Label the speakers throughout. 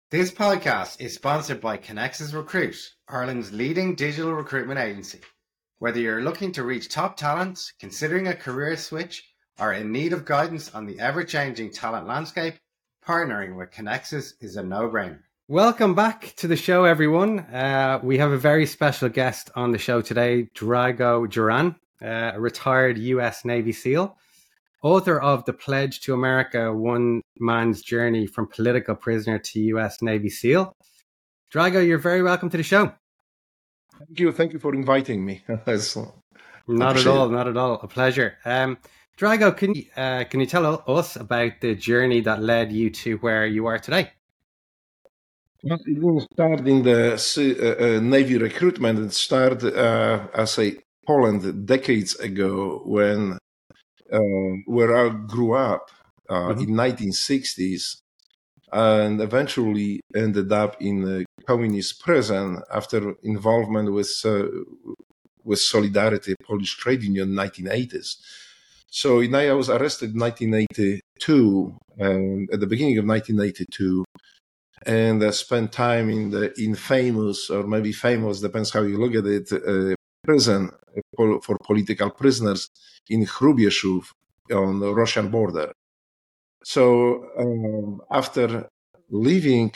Speaker 1: This podcast is sponsored by Connexus Recruit, Ireland's leading digital recruitment agency. Whether you're looking to reach top talent, considering a career switch, or in need of guidance on the ever-changing talent landscape, partnering with Connexus is a no-brainer. Welcome back to the show, everyone. We have a very special guest on the show today, Drago Duran, a retired US Navy SEAL, author of The Pledge to America, One Man's Journey from Political Prisoner to US Navy SEAL. Drago, you're very welcome to the show.
Speaker 2: Thank you for inviting me.
Speaker 1: Not at all. A pleasure. Drago, can you tell us about the journey that led you to where you are today?
Speaker 2: Well, it didn't start in the Navy recruitment. It started, Poland decades ago when where I grew up in 1960s, and eventually ended up in a communist prison after involvement with Solidarity, Polish trade union, in 1980s. So I was arrested in 1982, at the beginning of 1982, and I spent time in the infamous, or maybe famous, depends how you look at it, prison for political prisoners in Hrubieszów on the Russian border. So after leaving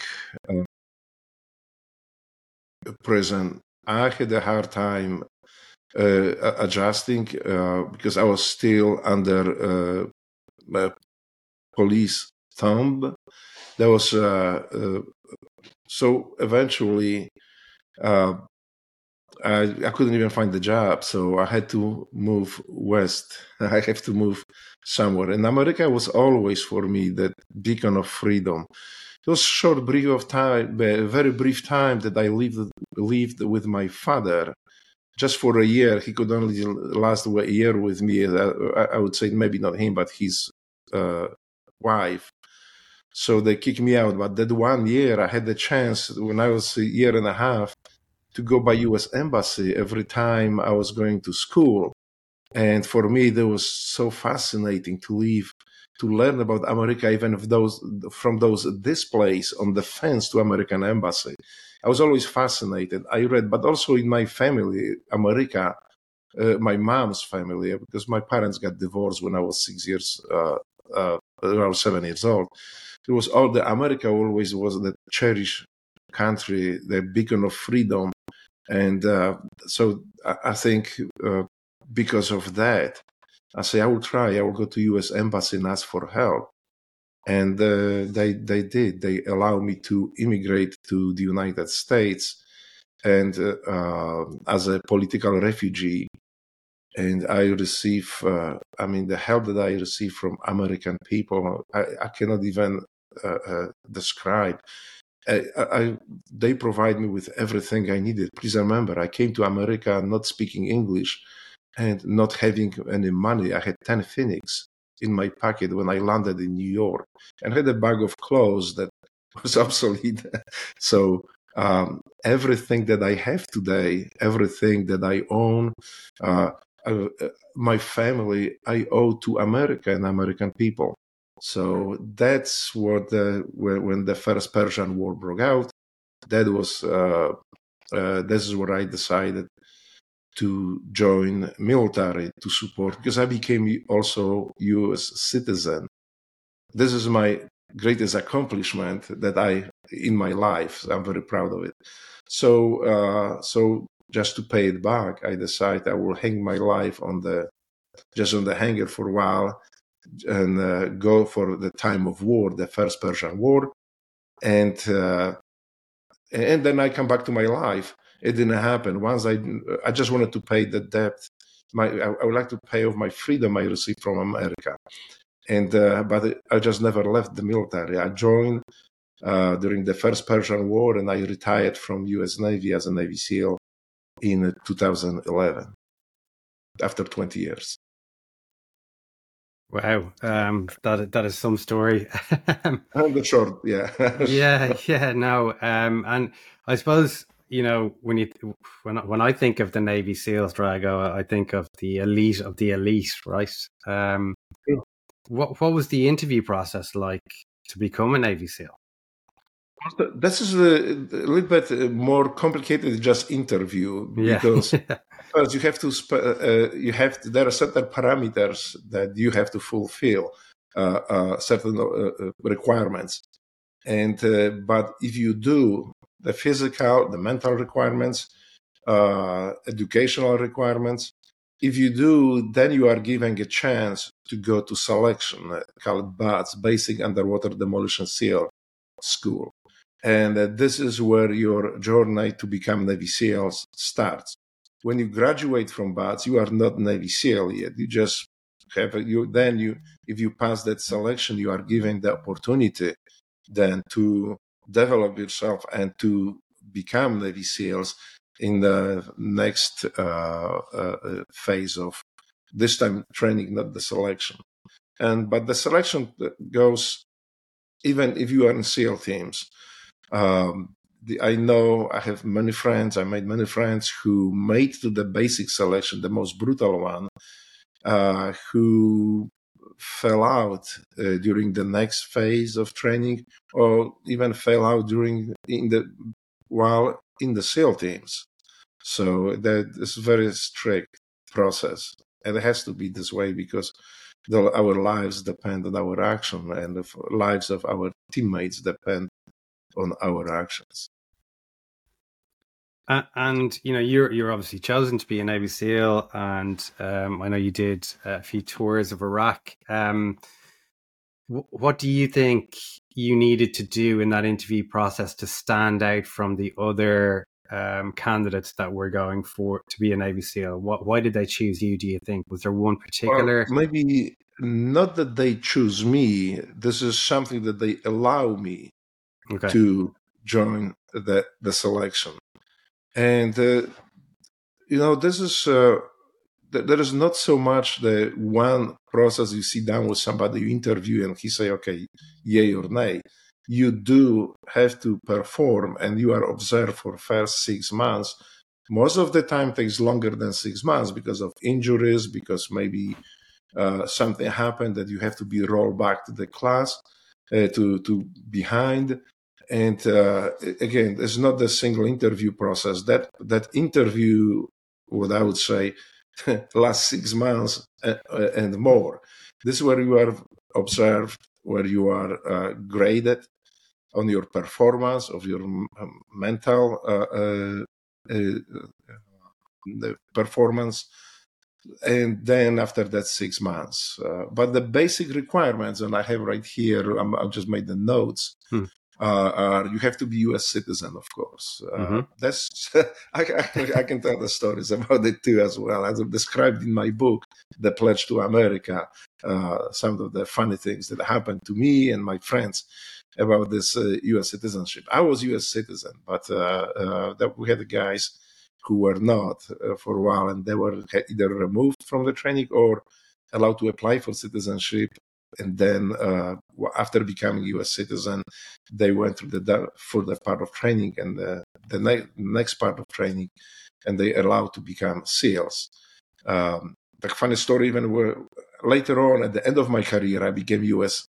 Speaker 2: prison, I had a hard time adjusting because I was still under police thumb. There was so eventually I couldn't even find a job, so I had to move west. I have to move somewhere, and America was always for me that beacon of freedom. It was a short, brief of time, a very brief time that I lived with my father. Just for a year, he could only last a year with me. I would say maybe not him, but his wife. So they kicked me out. But that 1 year, I had the chance when I was a year and a half to go by U.S. Embassy every time I was going to school. And for me, that was so fascinating to learn about America, even if from those displays on the fence to American Embassy. I was always fascinated. I read, but also in my family, America, my mom's family, because my parents got divorced when I was 7 years old. It was all the America always was the cherished country, the beacon of freedom. And so I think because of that, I say I will try. I will go to U.S. Embassy and ask for help. And they did. They allowed me to immigrate to the United States and as a political refugee. And I receive, the help that I receive from American people, I cannot even describe. They provide me with everything I needed. Please remember, I came to America not speaking English and not having any money. I had 10 Phoenix in my pocket when I landed in New York and had a bag of clothes that was obsolete. So everything that I have today, everything that I own, my family, I owe to America and American people. So that's what when the first Persian War broke out, that was this is where I decided to join military to support, because I became also U.S. citizen. This is my greatest accomplishment in my life. I'm very proud of it. So just to pay it back, I decided I will hang my life on the hanger for a while and go for the time of war, the first Persian War, and then I come back to my life. It didn't happen. Once I just wanted to pay the debt. I would like to pay off my freedom I received from America, and but I just never left the military. I joined during the first Persian War, and I retired from U.S. Navy as a Navy SEAL in 2011 after 20 years.
Speaker 1: Wow, that is some story.
Speaker 2: The short, yeah.
Speaker 1: No, and I suppose when I think of the Navy SEALs, Drago, I think of the elite, right? What was the interview process like to become a Navy SEAL?
Speaker 2: This is a little bit more complicated, just interview, because first you have to there are certain parameters that you have to fulfill, certain requirements, and but if you do the physical, the mental requirements, educational requirements, if you do, then you are given a chance to go to selection, called BATS, Basic Underwater Demolition SEAL School. And this is where your journey to become Navy SEALs starts. When you graduate from BATS, you are not Navy SEAL yet. You just have if you pass that selection, you are given the opportunity then to develop yourself and to become Navy SEALs in the next phase of this time training, not the selection. But the selection goes even if you are in SEAL teams. I know I have many friends. I made many friends who made to the basic selection, the most brutal one, who fell out during the next phase of training, or even fell out while in the SEAL teams. So that is a very strict process, and it has to be this way because our lives depend on our action, and the lives of our teammates depend on our actions.
Speaker 1: And you're obviously chosen to be a Navy SEAL, and I know you did a few tours of Iraq. What do you think you needed to do in that interview process to stand out from the other candidates that were going for to be a Navy SEAL? Why did they choose you, do you think? Was there one particular?
Speaker 2: Well, maybe not that they choose me. This is something that they allow me to join the selection. And, this is, there is not so much the one process. You sit down with somebody, you interview, and he say, okay, yay or nay. You do have to perform, and you are observed for first 6 months. Most of the time takes longer than 6 months because of injuries, because maybe something happened that you have to be rolled back to the class, to behind. And again, it's not the single interview process. That interview, what I would say, last 6 months and more. This is where you are observed, where you are graded on your performance, of your mental performance, and then after that 6 months. But the basic requirements, and I have right here, I've just made the notes. You have to be U.S. citizen, of course. That's I can tell the stories about it too as well. As I've described in my book, The Pledge to America, some of the funny things that happened to me and my friends about this U.S. citizenship. I was U.S. citizen, but we had guys who were not for a while, and they were either removed from the training or allowed to apply for citizenship. And then after becoming U.S. citizen, they went through the further part of training and the next part of training, and they allowed to become SEALs. The funny story, even where later on at the end of my career, I became U.S.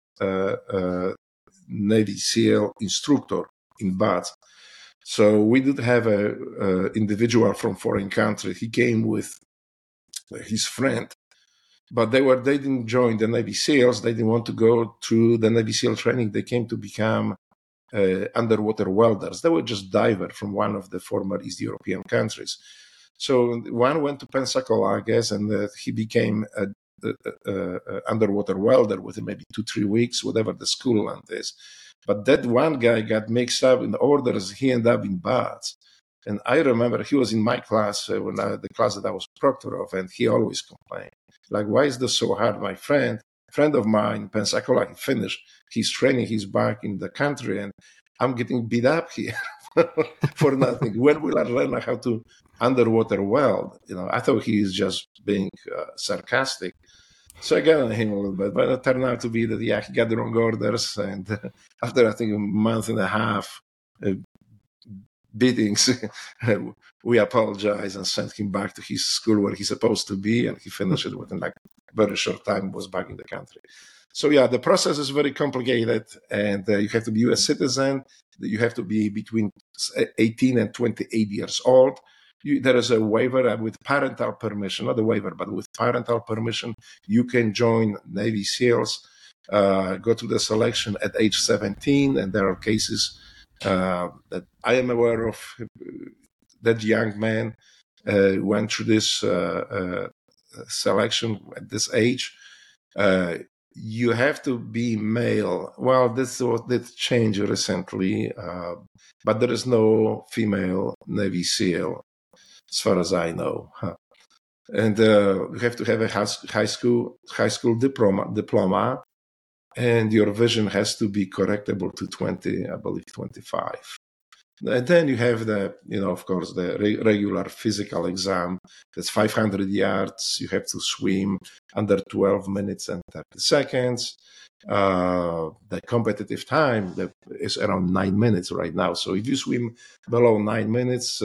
Speaker 2: Navy SEAL instructor in BATS. So we did have a individual from foreign country. He came with his friend. But they didn't join the Navy SEALs. They didn't want to go through the Navy SEAL training. They came to become underwater welders. They were just divers from one of the former East European countries. So one went to Pensacola, I guess, and he became an underwater welder within maybe 2-3 weeks, whatever the school length is. But that one guy got mixed up in the orders. He ended up in BATS. And I remember he was in my class, the class that I was proctor of, and he always complained. Like, why is this so hard? My friend of mine, Pensacola, he finished his training, he's back in the country, and I'm getting beat up here for nothing. When will I learn how to underwater weld? I thought he is just being sarcastic. So I got on him a little bit, but it turned out to be that, he got the wrong orders. And after, I think, a month and a half beatings, we apologized and sent him back to his school where he's supposed to be, and he finished it within like a very short time, was back in the country. So yeah, the process is very complicated, and you have to be a U.S. citizen. You have to be between 18 and 28 years old. There is a waiver with parental permission, not a waiver, but with parental permission, you can join Navy SEALs, go to the selection at age 17, and there are cases that I am aware of. That young man went through this selection at this age. You have to be male. Well, this did change recently, but there is no female Navy SEAL, as far as I know. And you have to have a high school diploma, and your vision has to be correctable to 20, I believe 25. And then you have of course, the regular physical exam. That's 500 yards. You have to swim under 12 minutes and 30 seconds. The competitive time is around 9 minutes right now. So if you swim below 9 minutes,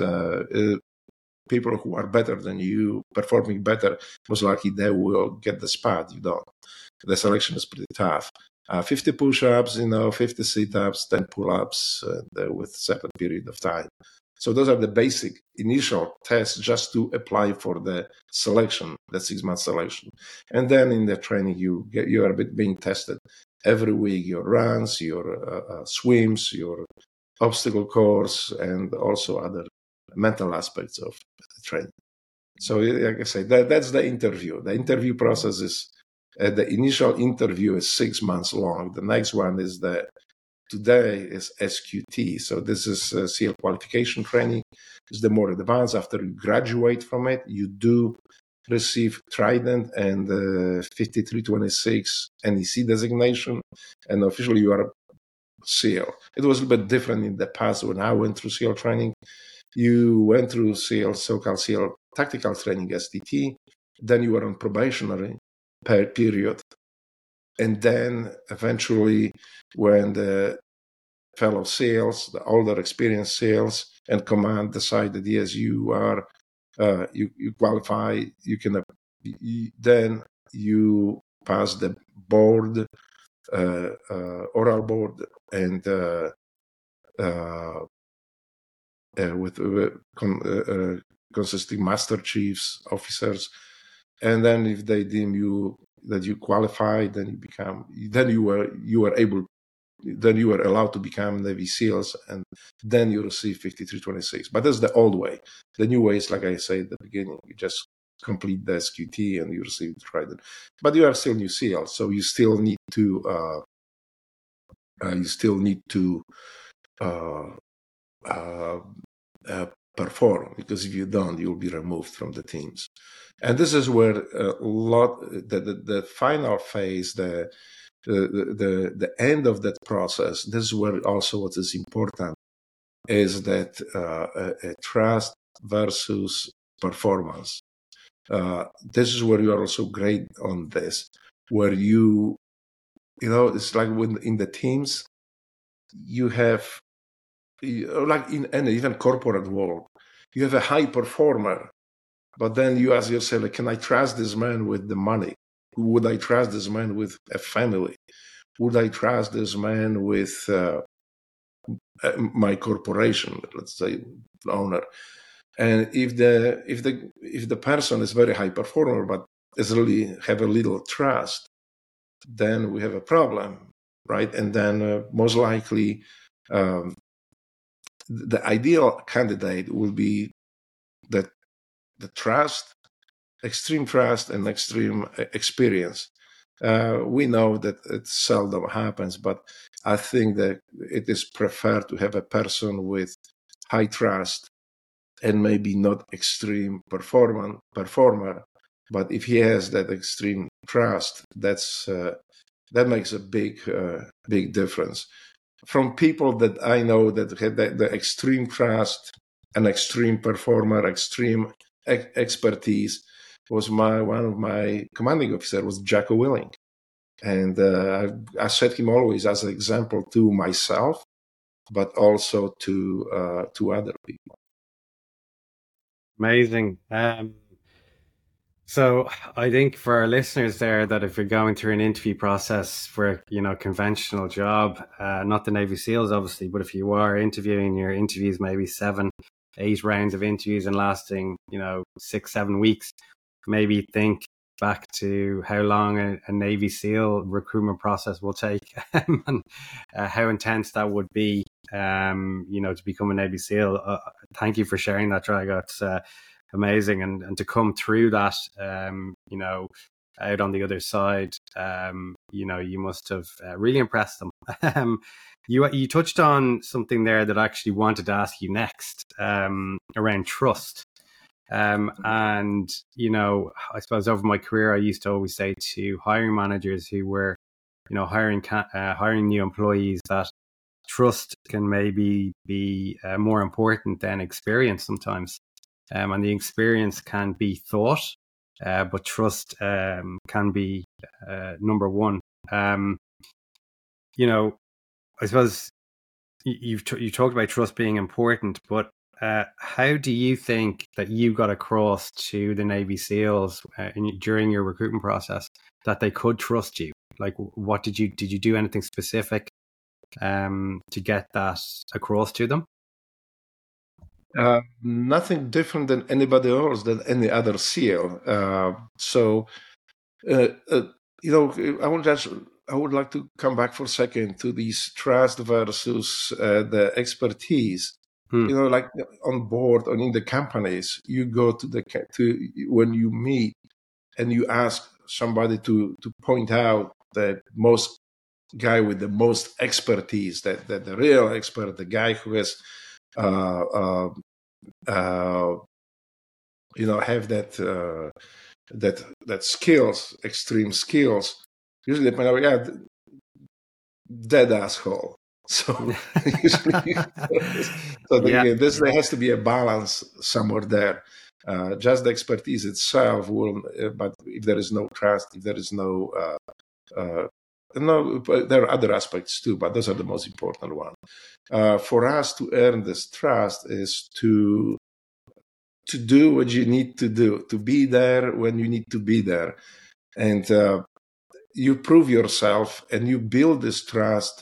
Speaker 2: people who are better than you, performing better, most likely they will get the spot. You don't. The selection is pretty tough. 50 push-ups, 50 sit-ups, 10 pull-ups with certain period of time. So those are the basic initial tests just to apply for the selection, the 6-month selection. And then in the training, you are being tested every week, your runs, your swims, your obstacle course, and also other mental aspects of training. So like I say, that's the interview. The interview process is the initial interview is 6 months long. The next one is today is SQT. So this is SEAL qualification training. It's the more advanced. After you graduate from it, you do receive Trident and 5326 NEC designation, and officially you are a SEAL. It was a bit different in the past when I went through SEAL training. You went through SEAL, so-called SEAL tactical training, STT. Then you were on probationary period. And then eventually, when the fellow SEALs, the older experienced SEALs and command decided, yes, you are, you qualify, you can, then you pass the board, oral board, and consisting master chiefs, officers, and then if they deem you that you qualify, then you were allowed to become Navy SEALs, and then you receive 5326. But that's the old way. The new way is, like I said at the beginning, you just complete the SQT and you receive the Trident. But you are still new SEAL, so you still need to perform, because if you don't, you'll be removed from the teams. And this is where the final phase, the end of that process, this is where also what is important is that trust versus performance. This is where you are also great on this, where it's like when in the teams, you have, like in any even corporate world, you have a high performer, but then you ask yourself, can I trust this man with the money? Would I trust this man with a family? Would I trust this man with my corporation, let's say, owner? And if the person is very high performer but is really have a little trust, then we have a problem, right? And then most likely the ideal candidate will be that the trust, extreme trust, and extreme experience. We know that it seldom happens, but I think that it is preferred to have a person with high trust and maybe not extreme performer. But if he has that extreme trust, that makes a big difference. From people that I know that had the extreme trust and extreme performer, extreme expertise, was one of my commanding officer was Jocko Willink. And I set him always as an example to myself, but also to other people.
Speaker 1: Amazing. So I think for our listeners there that if you're going through an interview process for a conventional job, not the Navy SEALs obviously, but if you are interviewing, your interviews maybe 7, 8 rounds of interviews and lasting 6, 7 weeks, maybe think back to how long a Navy SEAL recruitment process will take and how intense that would be. To become a Navy SEAL. Thank you for sharing that, Drago. It's amazing, and to come through that, out on the other side, you must have really impressed them. You touched on something there that I actually wanted to ask you next, around trust. And I suppose over my career, I used to always say to hiring managers who were, hiring new employees, that trust can maybe be more important than experience sometimes. And the experience can be thought, but trust can be number one. I suppose you talked about trust being important, but how do you think that you got across to the Navy SEALs during your recruitment process that they could trust you? Like, what did you do anything specific to get that across to them?
Speaker 2: Nothing different than anybody else, than any other SEAL. I would like to come back for a second to these trust versus the expertise. Like on board or in the companies, you go to when you meet and you ask somebody to point out the most guy with the most expertise, that the real expert, the guy who has have that skills, extreme skills. Usually they point out, yeah, dead asshole. So usually, there has to be a balance somewhere there. Just the expertise itself will, but if there is no trust, if there is no, there are other aspects too, but those are the most important ones. For us to earn this trust is to do what you need to do, to be there when you need to be there. And you prove yourself and you build this trust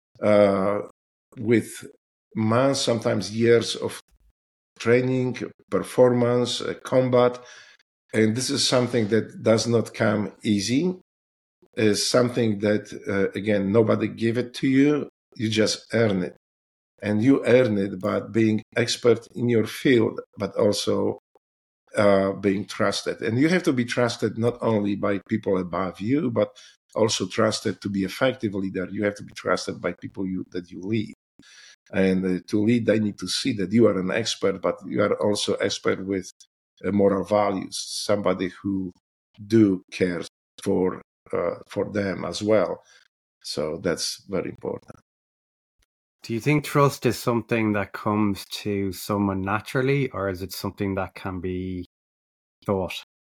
Speaker 2: with months, sometimes years of training, performance, combat. And this is something that does not come easy. It's something that, again, nobody give it to you. You just earn it. And you earn it by being expert in your field, but also being trusted. And you have to be trusted not only by people above you, but also trusted to be effective leader. You have to be trusted by people that you lead. And to lead, they need to see that you are an expert, but you are also expert with moral values, somebody who do care for them as well. So that's very important.
Speaker 1: Do you think trust is something that comes to someone naturally, or is it something that can be taught?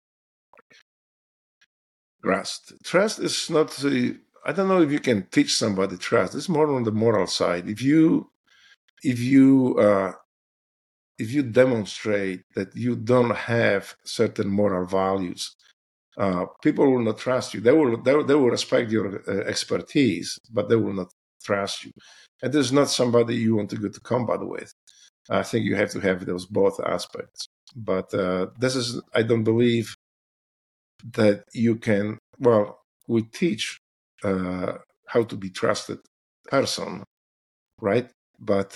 Speaker 2: Trust is not. I don't know if you can teach somebody trust. It's more on the moral side. If you demonstrate that you don't have certain moral values, people will not trust you. They will respect your expertise, but they will not trust you. And this is not somebody you want to go to combat with. I think you have to have those both aspects. But I don't believe that you can. Well, we teach how to be trusted person, right? But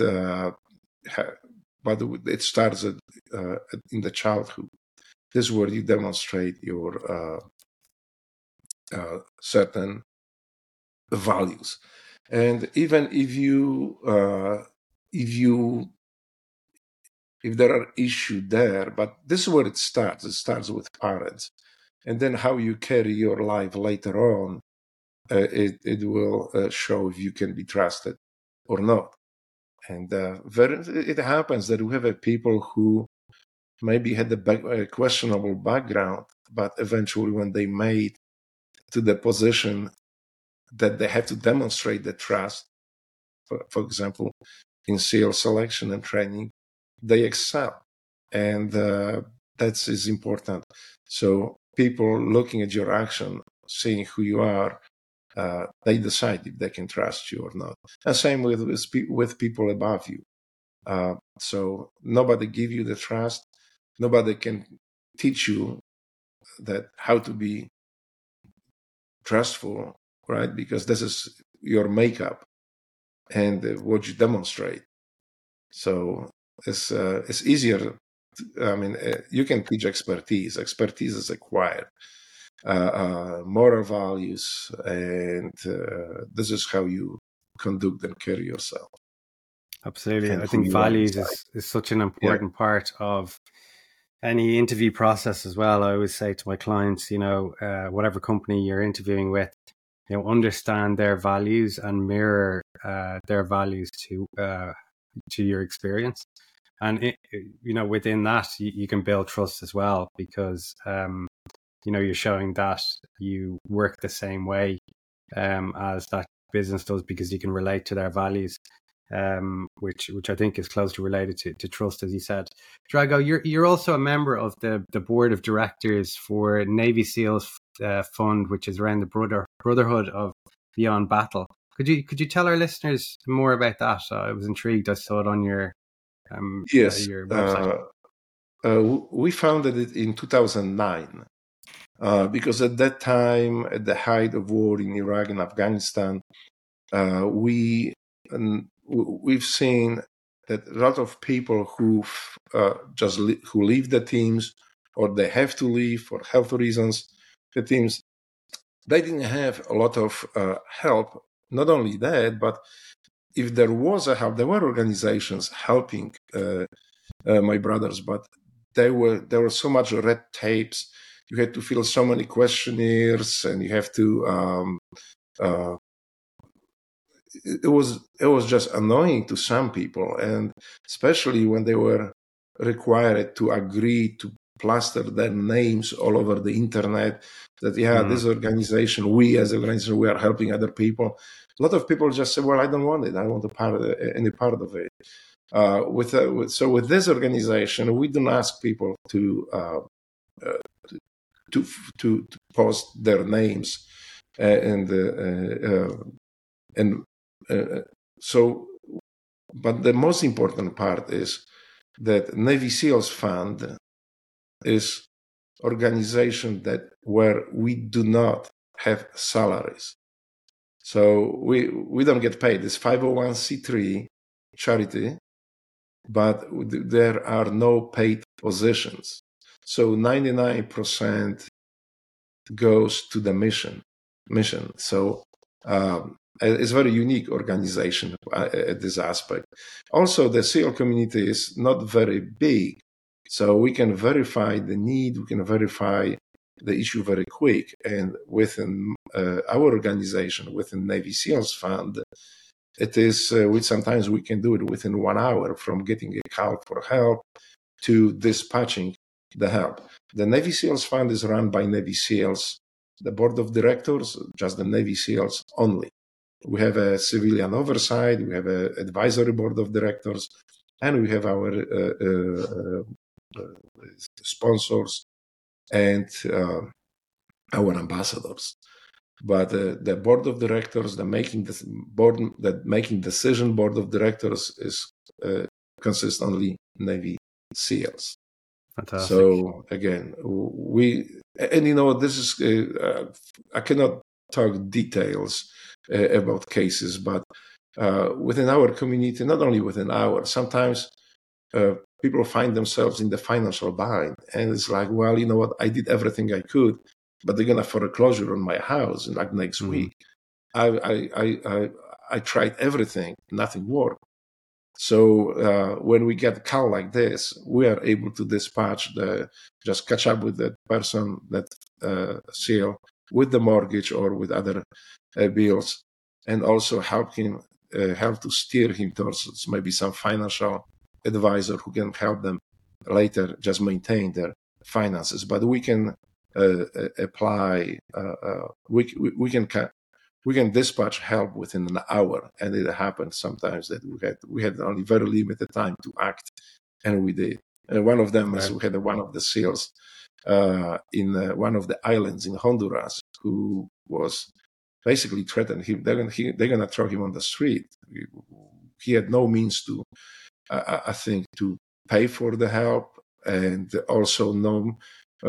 Speaker 2: it starts in the childhood. This is where you demonstrate your certain values, and even if there are issues there, but this is where it starts. It starts with parents, and then how you carry your life later on. It will show if you can be trusted or not. And it happens that we have people who maybe had a questionable background, but eventually when they made to the position that they have to demonstrate the trust, for example, in SEAL selection and training, they excel. And that is important. So people looking at your action, seeing who you are, they decide if they can trust you or not. And same with people above you. So nobody give you the trust. Nobody can teach you that how to be trustful, right? Because this is your makeup and what you demonstrate. So it's easier. You can teach expertise. Expertise is acquired. Moral values, and this is how you conduct and carry yourself.
Speaker 1: Absolutely. I think values is such an important part of any interview process as well. I always say to my clients, whatever company you're interviewing with, understand their values and mirror their values to your experience. And within that, you can build trust as well, because you're showing that you work the same way as that business does, because you can relate to their values, which I think is closely related to trust, as you said. Drago, you're also a member of the board of directors for Navy SEALs Fund, which is around the Brotherhood of Beyond Battle. Could you tell our listeners more about that? I was intrigued. I saw it on your your website.
Speaker 2: We founded it in 2009 because at that time, at the height of war in Iraq and Afghanistan, we've seen that a lot of people who leave the teams, or they have to leave for health reasons, the teams, they didn't have a lot of help. Not only that, but if there was a help, there were organizations helping my brothers, but there were so much red tapes. You had to fill so many questionnaires, and you have to. It was just annoying to some people, and especially when they were required to agree to plaster their names all over the internet. That this organization, we as an organization, we are helping other people. A lot of people just say, "Well, I don't want it. I want any part of it." With this organization, we don't ask people to post their names, but the most important part is that Navy SEALs Fund is organization where we do not have salaries. So we don't get paid. It's 501c3 charity, but there are no paid positions. So 99% goes to the mission. So it's a very unique organization at this aspect. Also, the SEAL community is not very big, so we can verify the need, we can verify the issue very quick. And within our organization, within Navy SEALs Fund, it is sometimes we can do it within 1 hour, from getting a call for help to dispatching the help. The Navy SEALs Fund is run by Navy SEALs. The board of directors, just the Navy SEALs only. We have a civilian oversight, we have an advisory board of directors, and we have our sponsors and our ambassadors. But the board of directors, the making decision board of directors is consists only Navy SEALs.
Speaker 1: Fantastic.
Speaker 2: So again, this is I cannot talk details about cases, but within our community, not only within sometimes people find themselves in the financial bind, and it's like, well, you know what, I did everything I could, but they're gonna foreclosure on my house like next week. I tried everything, nothing worked. So when we get a call like this, we are able to dispatch just catch up with that person, that SEAL, with the mortgage or with other bills, and also help to steer him towards maybe some financial advisor who can help them later just maintain their finances. But we can apply, we can dispatch help within an hour, and it happened sometimes that we had only very limited time to act, and we did. One of them is
Speaker 1: Wow.
Speaker 2: we had one of the SEALs in one of the islands in Honduras who was basically threatened. They're going to throw him on the street. He had no means to, I think, to pay for the help, and also no,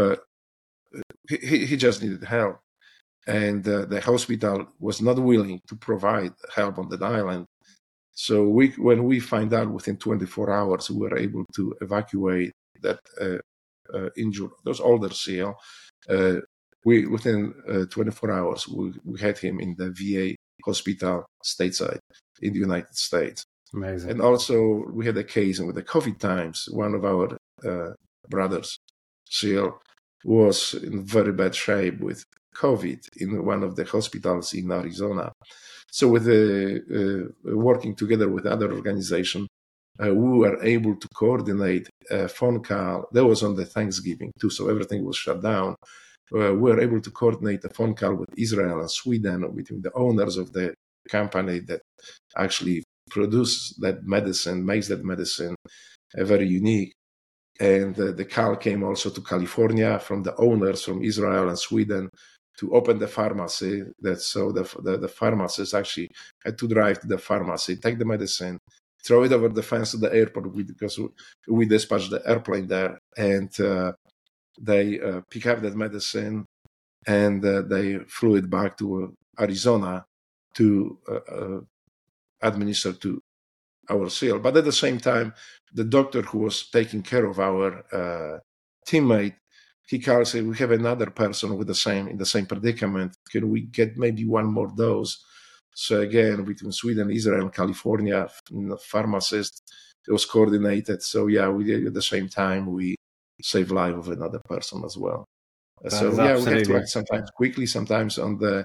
Speaker 2: he just needed help. And the hospital was not willing to provide help on that island. So when we find out within 24 hours, we were able to evacuate that injured, those older SEAL. Within 24 hours, we had him in the VA hospital stateside in the United States.
Speaker 1: Amazing.
Speaker 2: And also we had a case with the COVID times. One of our brothers, SEAL, was in very bad shape with COVID in one of the hospitals in Arizona. So with working together with other organization, we were able to coordinate a phone call. That was on the Thanksgiving too, so everything was shut down. We were able to coordinate a phone call with Israel and Sweden, between the owners of the company that actually produces that medicine, makes that medicine very unique. And the call came also to California from the owners from Israel and Sweden to open the pharmacy. So the pharmacist actually had to drive to the pharmacy, take the medicine, throw it over the fence to the airport because we dispatched the airplane there, and they pick up that medicine and they flew it back to Arizona to administer to our SEAL. But at the same time, the doctor who was taking care of our teammate, he calls it, we have another person with in the same predicament. Can we get maybe one more dose? So again, between Sweden, Israel, and California, pharmacist, it was coordinated. So yeah, we did at the same time, we saved life of another person as well. So yeah, we have to act sometimes quickly, sometimes on the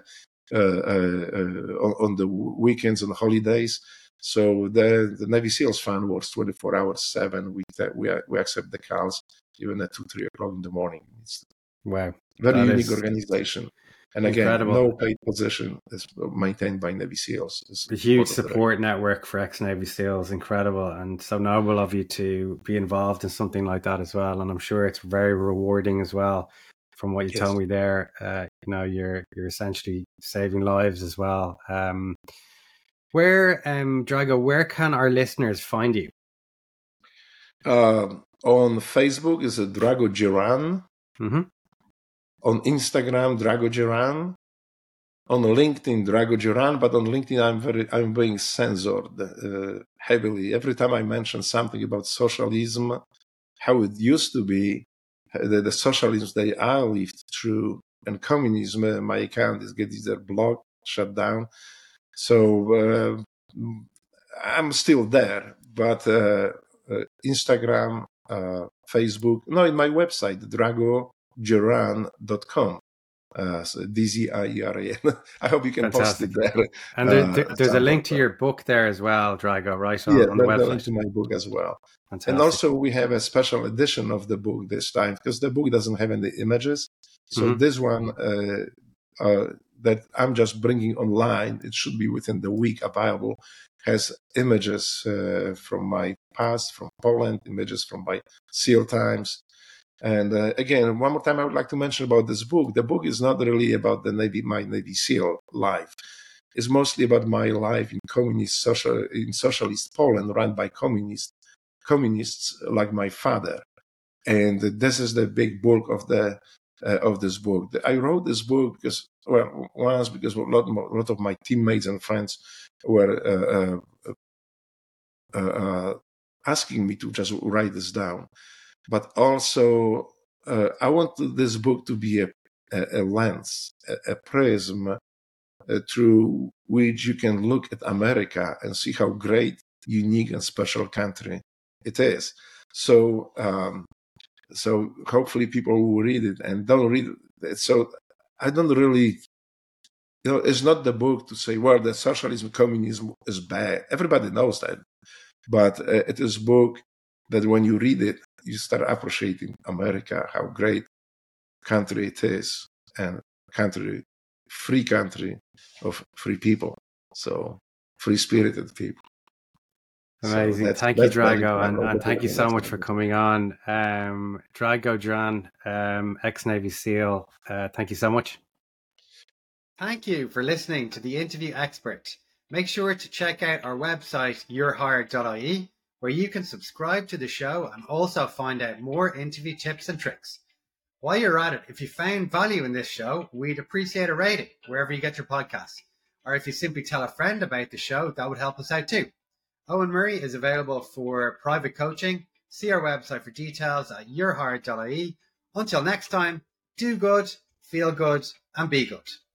Speaker 2: weekends and holidays. So the Navy SEALs Fund works 24 hours, 7. We accept the calls even at 2, 3 o'clock in the morning. It's
Speaker 1: wow,
Speaker 2: very unique organization. And again,
Speaker 1: incredible.
Speaker 2: No paid position is maintained by Navy SEAls. It's
Speaker 1: a huge support network for ex-Navy SEALs. Incredible, and so noble of you to be involved in something like that as well. And I'm sure it's very rewarding as well. From what you told me there, you're essentially saving lives as well. Drago, where can our listeners find you?
Speaker 2: On Facebook is Drago Geran.
Speaker 1: Mm-hmm.
Speaker 2: On Instagram, Drago Geran. On LinkedIn, Drago Geran. But on LinkedIn, I'm being censored heavily. Every time I mention something about socialism, how it used to be, the socialism that I lived through, and communism, my account is getting either blocked, shut down. So I'm still there, but Instagram, Facebook, in my website, dragogeran.com. So DZIERAN. I hope you can post it there.
Speaker 1: And there's a link to your book there as well, Drago, right? On the website.
Speaker 2: The link to my book as well.
Speaker 1: Fantastic.
Speaker 2: And also we have a special edition of the book this time, because the book doesn't have any images. So this one that I'm just bringing online, it should be within the week available, has images from my past, from Poland, images from my SEAL times. And again, one more time, I would like to mention about this book. The book is not really about my Navy SEAL life. It's mostly about my life in socialist Poland, run by communists like my father. And this is the big bulk of this book. I wrote this book because a lot of my teammates and friends were asking me to just write this down. But also, I want this book to be a lens, a prism through which you can look at America and see how great, unique, and special country it is. So hopefully people will read it and don't read it. So I don't really, it's not the book to say, well, the socialism, communism is bad. Everybody knows that. But it is a book that when you read it, you start appreciating America, how great country it is, and free country of free people. So free-spirited people.
Speaker 1: Amazing.
Speaker 2: So
Speaker 1: Thank you,
Speaker 2: that's
Speaker 1: Drago. And thank you so much for coming on. Drago Dran, ex-Navy SEAL, thank you so much. Thank you for listening to The Interview Expert. Make sure to check out our website, yourhired.ie, where you can subscribe to the show and also find out more interview tips and tricks. While you're at it, if you found value in this show, we'd appreciate a rating wherever you get your podcasts. Or if you simply tell a friend about the show, that would help us out too. Owen Murray is available for private coaching. See our website for details at yourhired.ie. Until next time, do good, feel good, and be good.